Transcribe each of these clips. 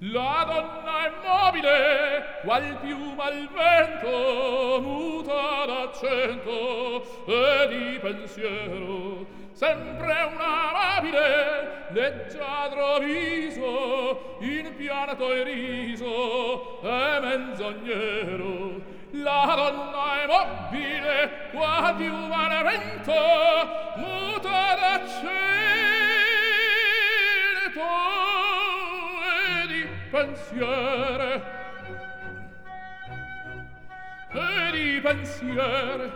La donna è mobile, qual piuma al vento, muta d'accento e di pensiero. Sempre un amabile, leggiadro viso, in pianto e riso, e menzognero. La donna è mobile, qual piuma al vento, muta d'accento e di pensiero. E di pensiero.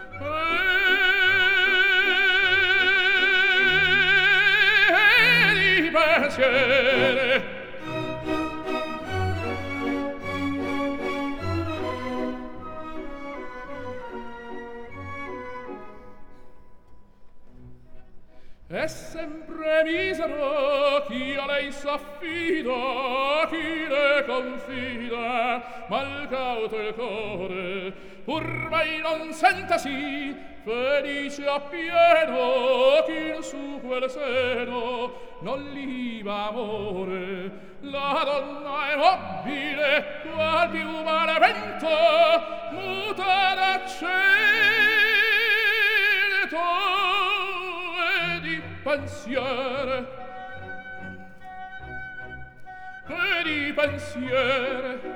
Pensiere. È sempre misero chi a lei s'affida, chi le confida, mal cauto il core, pur mai non sentasi felice appieno chi su quel seno non liva amore. La donna è mobile, qual piuma al vento, muta d'accento e di pensiero. E di pensiero.